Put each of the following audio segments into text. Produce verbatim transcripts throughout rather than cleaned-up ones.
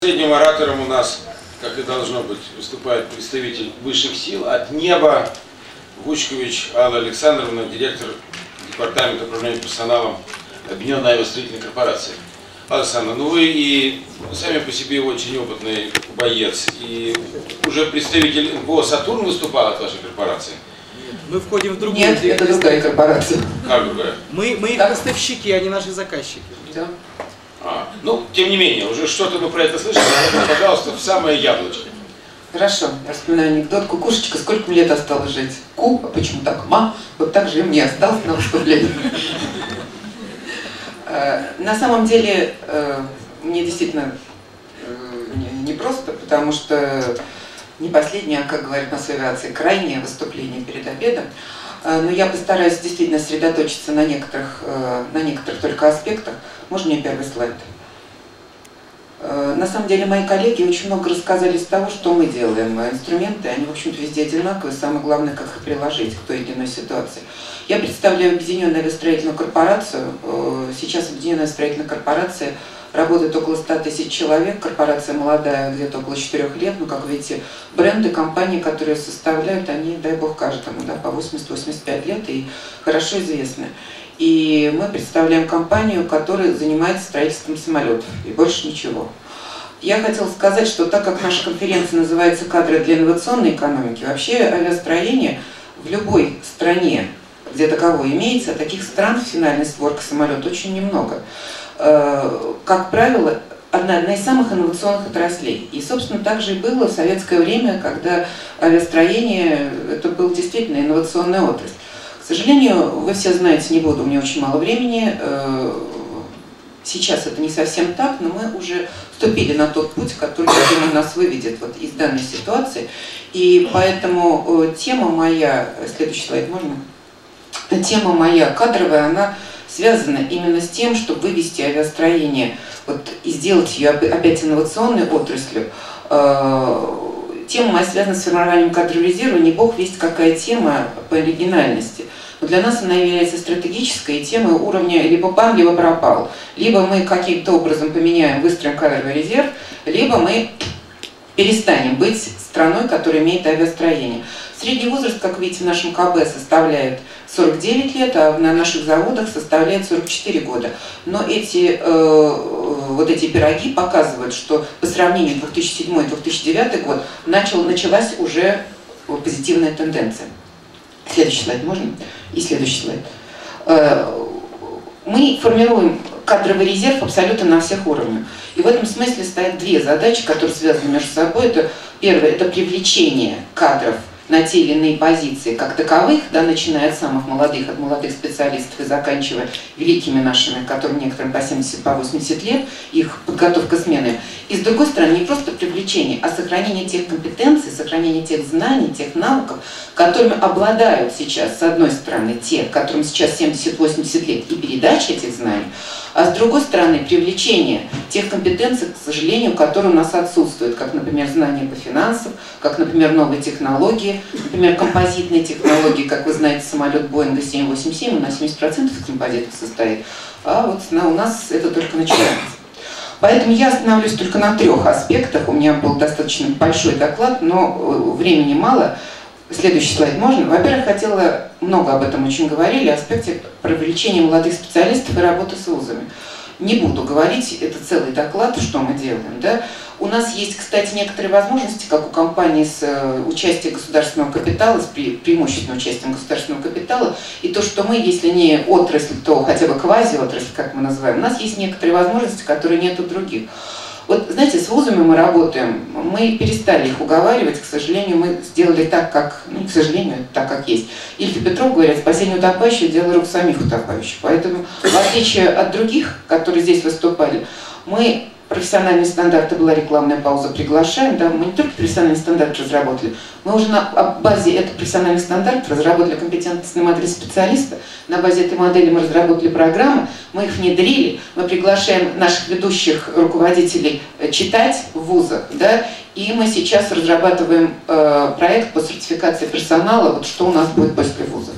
Последним оратором у нас, как и должно быть, выступает представитель высших сил от неба Гучкович Алла Александровна, директор департамента управления персоналом Объединенной авиастроительной корпорации. Алла Александровна, ну вы и сами по себе очень опытный боец, и уже представитель эн пэ о «Сатурн» выступал от вашей корпорации? Мы входим в другую. Нет, это другая корпорация. Как другая? Мы, мы их Так. поставщики, а не наши заказчики. Да. А, ну, тем не менее, уже что-то мы про это слышали, но, пожалуйста, в самое яблочко. Хорошо, я вспоминаю анекдот. Кукушечка, сколько мне лет осталось жить? Ку, а почему так? Ма, вот так же и мне осталось на выступлении. На самом деле, мне действительно непросто, потому что не последнее, а, как говорят нас в авиации, крайнее выступление перед обедом. Но я постараюсь действительно сосредоточиться на некоторых, на некоторых только аспектах. Можно мне первый слайд? На самом деле мои коллеги очень много рассказали из того, что мы делаем. Инструменты, они, в общем-то, везде одинаковые. Самое главное, как их приложить к той или иной ситуации. Я представляю Объединенную авиастроительную корпорацию. Сейчас Объединенная авиастроительная корпорация работает около ста тысяч человек. Корпорация молодая, где-то около четырёх лет. Но, как видите, бренды, компании, которые составляют, они, дай бог, каждому, да, по восемьдесят-восемьдесят пять лет и хорошо известны. И мы представляем компанию, которая занимается строительством самолетов, и больше ничего. Я хотела сказать, что так как наша конференция называется «Кадры для инновационной экономики», вообще авиастроение в любой стране, где таковое имеется, таких стран финальной сборки самолета очень немного. Как правило, одна, одна из самых инновационных отраслей. И, собственно, так же и было в советское время, когда авиастроение это был действительно инновационная отрасль. К сожалению, вы все знаете, не буду, у меня очень мало времени, сейчас это не совсем так, но мы уже вступили на тот путь, который, я думаю, нас выведет вот из данной ситуации. И поэтому тема моя, следующий слайд можно? Тема моя кадровая, она связана именно с тем, чтобы вывести авиастроение вот, и сделать ее опять инновационной отраслью. Тема моя связана с формированием кадрового резерва, не бог весть какая тема по оригинальности. Но для нас она является стратегической, и тема уровня либо пан, либо пропал. Либо мы каким-то образом поменяем, выстроим кадровый резерв, либо мы перестанем быть страной, которая имеет авиастроение. Средний возраст, как видите, в нашем ка бэ составляет сорок девять лет, а на наших заводах составляет сорок четыре года. Но эти, э, вот эти пироги показывают, что по сравнению две тысячи седьмой — две тысячи девятый год начал, началась уже позитивная тенденция. Следующий слайд можно? И следующий слайд. Э, мы формируем кадровый резерв абсолютно на всех уровнях. И в этом смысле стоят две задачи, которые связаны между собой. Это, первое – это привлечение кадров на те или иные позиции как таковых, да, начиная от самых молодых, от молодых специалистов и заканчивая великими нашими, которым некоторым по семьдесят, по восемьдесят лет, их подготовка смены. И с другой стороны, не просто привлечение, а сохранение тех компетенций, сохранение тех знаний, тех навыков, которыми обладают сейчас, с одной стороны, те, которым сейчас семьдесят-восемьдесят лет, и передача этих знаний, а с другой стороны, привлечение тех компетенций, к сожалению, которые у нас отсутствуют, как, например, знания по финансам, как, например, новые технологии, например, композитные технологии, как вы знаете, самолет Боинга семь восемь семь, у нас семьдесят процентов из композитов состоит, а вот на, у нас это только начинается. Поэтому я остановлюсь только на трех аспектах, у меня был достаточно большой доклад, но времени мало. Следующий слайд можно? Во-первых, хотела, много об этом очень говорили, аспекте привлечения молодых специалистов и работы с вузами. Не буду говорить, это целый доклад, что мы делаем. Да? У нас есть, кстати, некоторые возможности, как у компании с участием государственного капитала, с пре преимущественным участием государственного капитала, и то, что мы, если не отрасль, то хотя бы квази-отрасль, как мы называем, у нас есть некоторые возможности, которые нет у других. Вот, знаете, с вузами мы работаем, мы перестали их уговаривать, к сожалению, мы сделали так, как, ну, к сожалению, так, как есть. Ильф и Петров говорят, спасение утопающих – дело рук самих утопающих. Поэтому, в отличие от других, которые здесь выступали, мы профессиональные стандарты, была рекламная пауза, приглашаем, да, мы не только профессиональный стандарт разработали, мы уже на базе этого профессиональных стандартов разработали компетентностные модели специалиста, на базе этой модели мы разработали программы, мы их внедрили, мы приглашаем наших ведущих руководителей читать в вузах, да, и мы сейчас разрабатываем э, проект по сертификации персонала, вот что у нас будет после вузов.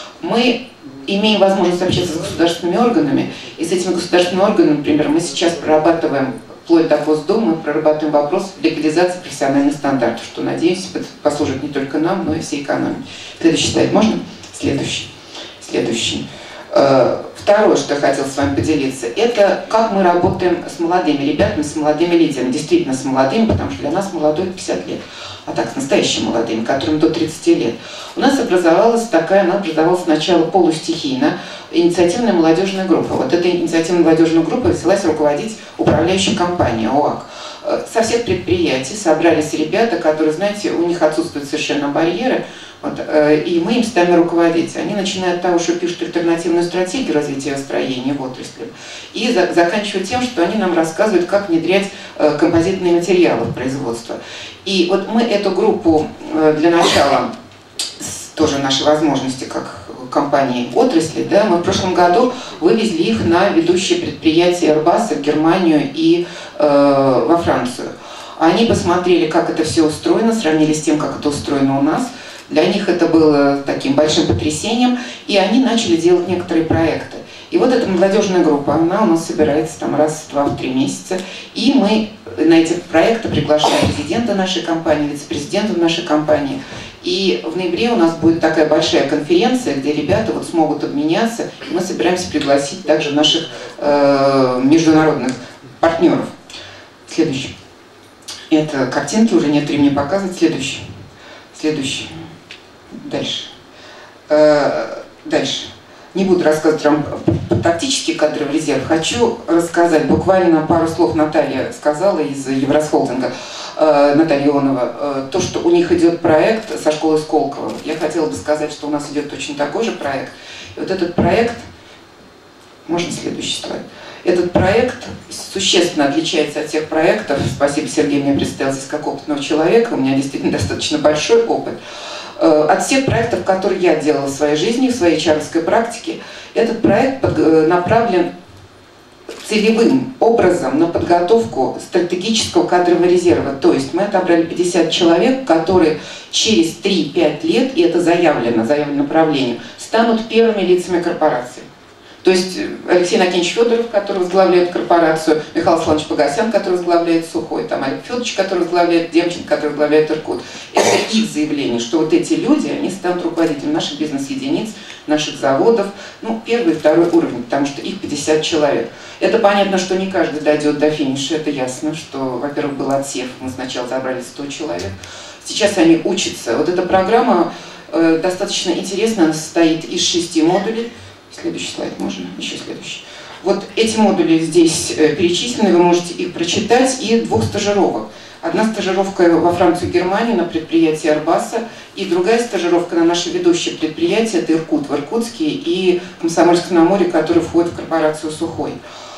Мы имеем возможность общаться с государственными органами, и с этими государственными органами, например, мы сейчас прорабатываем вплоть до Госдумы мы прорабатываем вопрос легализации профессиональных стандартов, что, надеюсь, послужит не только нам, но и всей экономике. Следующий слайд можно? Следующий. Следующий. Второе, что я хотела с вами поделиться, это как мы работаем с молодыми ребятами, с молодыми лидерами, действительно с молодыми, потому что для нас молодой пятьдесят лет, а так с настоящими молодыми, которым до тридцати лет. У нас образовалась такая, она образовалась сначала полустихийно, инициативная молодежная группа. Вот эта инициативная молодежная группа взялась руководить управляющей компанией ОАК. Со всех предприятий собрались ребята, которые, знаете, у них отсутствуют совершенно барьеры, вот, и мы им ставим руководить. Они начинают от того, что пишут альтернативную стратегию развития строения в отрасли, и за, заканчивают тем, что они нам рассказывают, как внедрять э, композитные материалы в производство. И вот мы эту группу э, для начала, с, тоже наши возможности как компании отрасли, да, мы в прошлом году вывезли их на ведущие предприятия Airbus в Германию и э, во Францию. Они посмотрели, как это все устроено, сравнили с тем, как это устроено у нас. Для них это было таким большим потрясением, и они начали делать некоторые проекты. И вот эта молодежная группа, она у нас собирается там раз в два-три месяца, и мы на эти проекты приглашаем президента нашей компании, вице-президента нашей компании. И в ноябре у нас будет такая большая конференция, где ребята вот смогут обменяться, и мы собираемся пригласить также наших э, международных партнеров. Следующий. Это картинки, уже нет времени показывать. Следующий. Следующий. Дальше. Э, дальше. Не буду рассказывать вам тактический кадровый резерв. Хочу рассказать буквально пару слов. Наталья сказала из Евросхолдинга, э, Наталья Ионова, э, то, что у них идет проект со школы Сколково. Я хотела бы сказать, что у нас идет точно такой же проект. И вот этот проект, можно следующий слайд. Этот проект существенно отличается от тех проектов. Спасибо, Сергей меня представил здесь как опытного человека. У меня действительно достаточно большой опыт. От всех проектов, которые я делала в своей жизни, в своей эйч ар-овской практике, этот проект направлен целевым образом на подготовку стратегического кадрового резерва. То есть мы отобрали пятьдесят человек, которые через три-пять лет, и это заявлено, заявлено направлением, станут первыми лицами корпорации. То есть Алексей Иннокентьевич Федоров, который возглавляет корпорацию, Михаил Сланович Погосян, который возглавляет Сухой, там Олег Федорович, который возглавляет Демченко, который возглавляет Иркут. Это их заявление, что вот эти люди, они станут руководителями наших бизнес-единиц, наших заводов, ну, первый и второй уровень, потому что их пятьдесят человек. Это понятно, что не каждый дойдет до финиша, это ясно, что, во-первых, был отсев, мы сначала забрали сто человек, сейчас они учатся. Вот эта программа э, достаточно интересная, она состоит из шести модулей. Следующий слайд можно? Еще следующий. Вот эти модули здесь перечислены, вы можете их прочитать, и двух стажировок. Одна стажировка во Францию и Германию на предприятии Airbus, и другая стажировка на наше ведущее предприятие, это Иркут в Иркутске и Комсомольск-на-Амуре, который входит в корпорацию Сухой.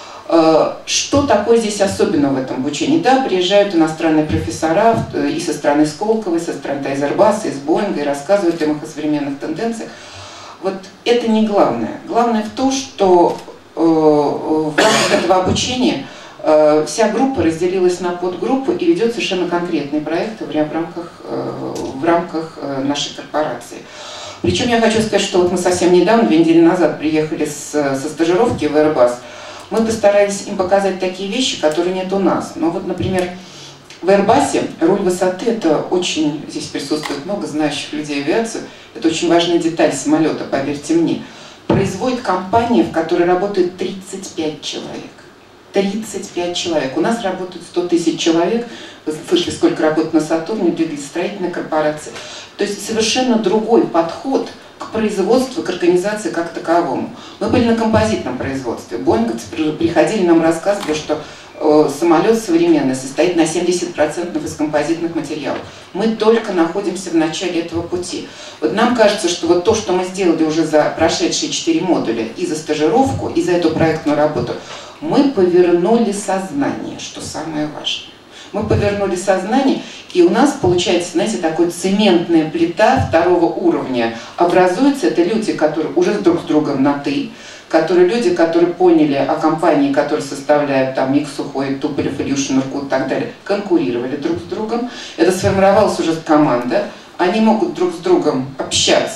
Что такое здесь особенно в этом обучении? Да, приезжают иностранные профессора и со стороны Сколково, и со стороны Airbus, из Боинга, и рассказывают им о современных тенденциях. Вот это не главное. Главное в том, что э, в рамках этого обучения э, вся группа разделилась на подгруппы и ведет совершенно конкретные проекты в рамках, э, в рамках э, нашей корпорации. Причем я хочу сказать, что вот мы совсем недавно, две недели назад, приехали с, со стажировки в Airbus. Мы постарались им показать такие вещи, которые нет у нас. Ну вот, например, в Airbus руль высоты – это очень, здесь присутствует много знающих людей авиацию, это очень важная деталь самолета, поверьте мне. Производит компания, в которой работает тридцать пять человек. тридцать пять человек. У нас работают сто тысяч человек. Вы слышали, сколько работает на Сатурне, для строительной корпорации. То есть совершенно другой подход к производству, к организации как таковому. Мы были на композитном производстве. Боинговцы приходили, нам рассказывали, что самолет современный состоит на семьдесят процентов из композитных материалов. Мы только находимся в начале этого пути. Вот нам кажется, что вот то, что мы сделали уже за прошедшие четыре модуля, и за стажировку, и за эту проектную работу, мы повернули сознание, что самое важное. Мы повернули сознание, и у нас получается, знаете, такой цементная плита второго уровня образуется. Это люди, которые уже друг с другом на «ты», которые люди, которые поняли о компании, которые составляют там МИГ, Сухой, Туполев, Илюшин, Иркут и так далее, конкурировали друг с другом. Это сформировалась уже команда. Они могут друг с другом общаться,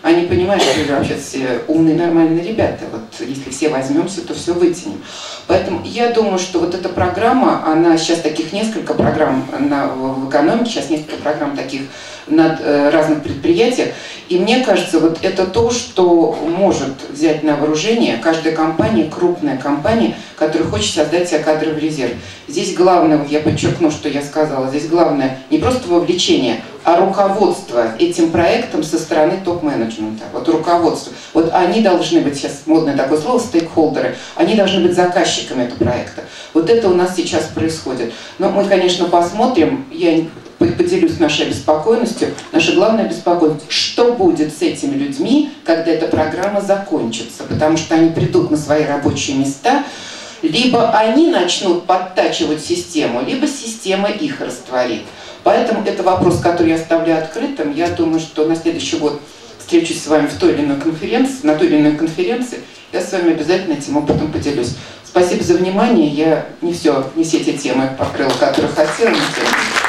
они понимают, что вы вообще все умные, нормальные ребята. Вот если все возьмемся, то все вытянем. Поэтому я думаю, что вот эта программа, она сейчас таких несколько программ на, в экономике, сейчас несколько программ таких на э, разных предприятиях. И мне кажется, вот это то, что может взять на вооружение каждая компания, крупная компания, которая хочет создать себе кадровый резерв. Здесь главное, вот я подчеркну, что я сказала, здесь главное не просто вовлечение, а руководство этим проектом со стороны топ-менеджмента. Вот руководство. Вот они должны быть, сейчас модное такое слово, стейкхолдеры, они должны быть заказчиками этого проекта. Вот это у нас сейчас происходит. Но мы, конечно, посмотрим, я поделюсь нашей обеспокоенностью. Наша главная беспокойность, что будет с этими людьми, когда эта программа закончится. Потому что они придут на свои рабочие места, либо они начнут подтачивать систему, либо система их растворит. Поэтому это вопрос, который я оставляю открытым. Я думаю, что на следующий год встречусь с вами в той или иной конференции, на той или иной конференции. Я с вами обязательно этим опытом поделюсь. Спасибо за внимание. Я не все, не все те темы покрыла, которые хотела.